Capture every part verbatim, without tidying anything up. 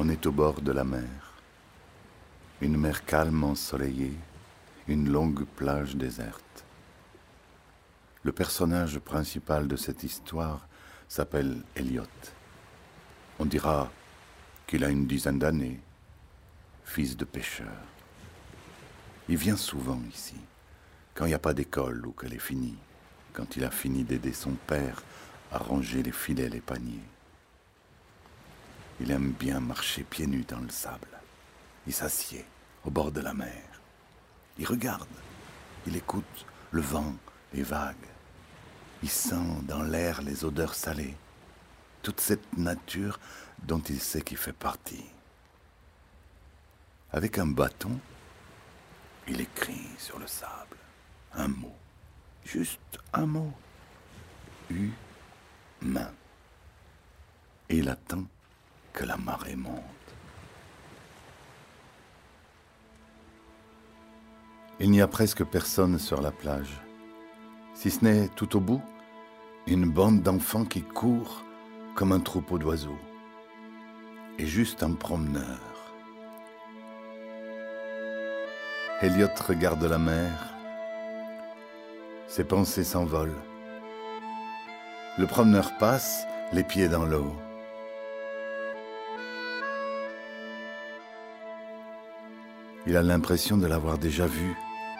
On est au bord de la mer. Une mer calme ensoleillée, une longue plage déserte. Le personnage principal de cette histoire s'appelle Elliot. On dira qu'il a une dizaine d'années, fils de pêcheur. Il vient souvent ici, quand il n'y a pas d'école ou qu'elle est finie, quand il a fini d'aider son père à ranger les filets et les paniers. Il aime bien marcher pieds nus dans le sable. Il s'assied au bord de la mer. Il regarde, il écoute le vent, les vagues. Il sent dans l'air les odeurs salées, toute cette nature dont il sait qu'il fait partie. Avec un bâton, il écrit sur le sable un mot, juste un mot, humain. Et il attend que la marée monte. Il n'y a presque personne sur la plage, si ce n'est tout au bout, une bande d'enfants qui courent comme un troupeau d'oiseaux, et juste un promeneur. Elliot regarde la mer, ses pensées s'envolent. Le promeneur passe, les pieds dans l'eau. Il a l'impression de l'avoir déjà vu.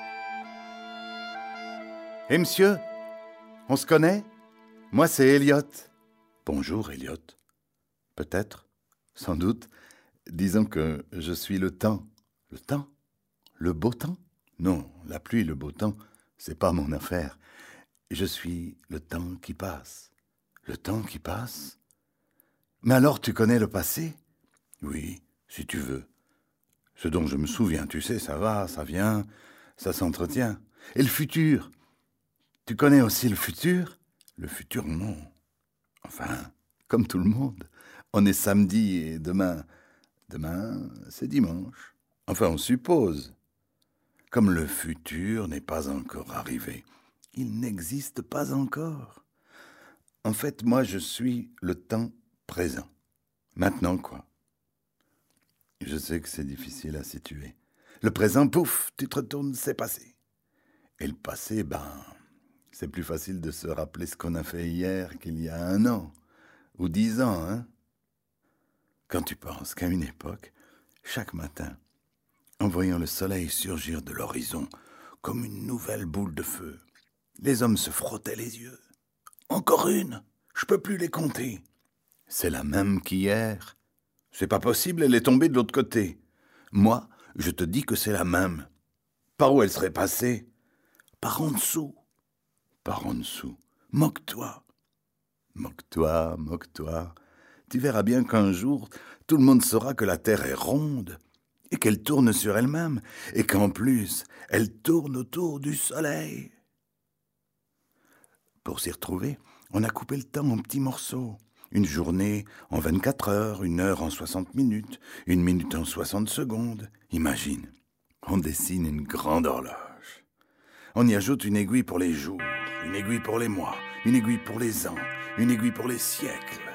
« Hé, monsieur, on se connaît? Moi, c'est Elliot. »« Bonjour, Elliot. »« Peut-être, sans doute. Disons que je suis le temps. »« Le temps? Le beau temps? Non, la pluie, le beau temps, c'est pas mon affaire. Je suis le temps qui passe. »« Le temps qui passe? Mais alors tu connais le passé? »« Oui, si tu veux. Ce dont je me souviens, tu sais, ça va, ça vient, ça s'entretient. Et le futur? Tu connais aussi le futur? » ?»« Le futur, non. Enfin, comme tout le monde. On est samedi et demain... Demain, c'est dimanche. Enfin, on suppose. Comme le futur n'est pas encore arrivé, il n'existe pas encore. En fait, moi, je suis le temps présent. Maintenant, quoi? Je sais que c'est difficile à situer. Le présent, pouf, tu te retournes, c'est passé. Et le passé, ben, c'est plus facile de se rappeler ce qu'on a fait hier qu'il y a un an, ou dix ans, hein. Quand tu penses qu'à une époque, chaque matin, en voyant le soleil surgir de l'horizon comme une nouvelle boule de feu, les hommes se frottaient les yeux. Encore une, je peux plus les compter. C'est la même qu'hier. C'est pas possible, elle est tombée de l'autre côté. Moi, je te dis que c'est la même. Par où elle serait passée? Par en dessous. Par en dessous. Moque-toi. Moque-toi, moque-toi. Tu verras bien qu'un jour, tout le monde saura que la Terre est ronde et qu'elle tourne sur elle-même et qu'en plus, elle tourne autour du soleil. Pour s'y retrouver, on a coupé le temps en petits morceaux. Une journée en vingt-quatre heures, une heure en soixante minutes, une minute en soixante secondes. Imagine, on dessine une grande horloge. On y ajoute une aiguille pour les jours, une aiguille pour les mois, une aiguille pour les ans, une aiguille pour les siècles.